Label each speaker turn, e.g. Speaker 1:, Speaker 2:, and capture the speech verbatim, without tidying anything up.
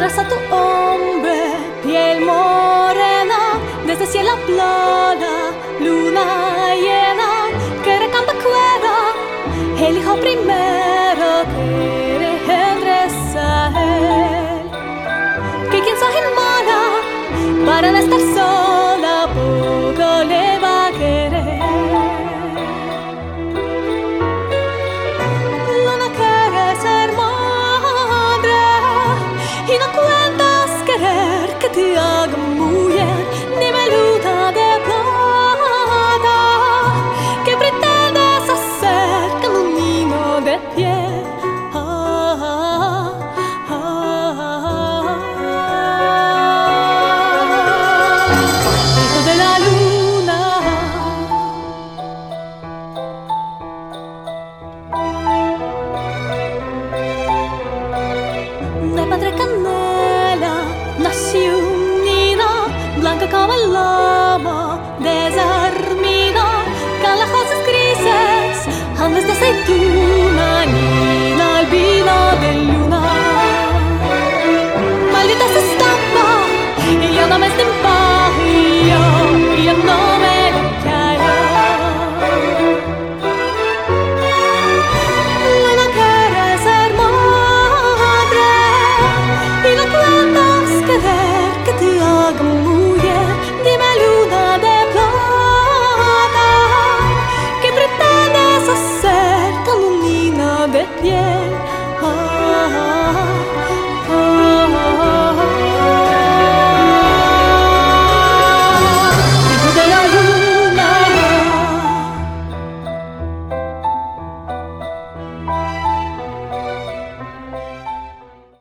Speaker 1: abraza a tu hombre, piel morena, desde cielo plana, luna llena, que recampa cuera, el hijo primero que regresa a él. Que quien se hermana, para no estar sola, poco le va a querer. Luna, quieres ser madre y no cuentas querer que te haga mujer, ni veluda de plata que pretendes hacer con un niño de piel. Ah, ah, ah, ah. Hijo de la luna, de padre canela nació un niño, blanca como el lomo de Zarmino, con las hojas grises, andes de aceituna, niña albino de luna. Maldita se estampa, y yo no me estimpajo, y yo no me lo quiero. Luna, quieres ser madre y no cuentas querer que te haga mujer, dime luna de plata que pretendes hacer con un niño de piel.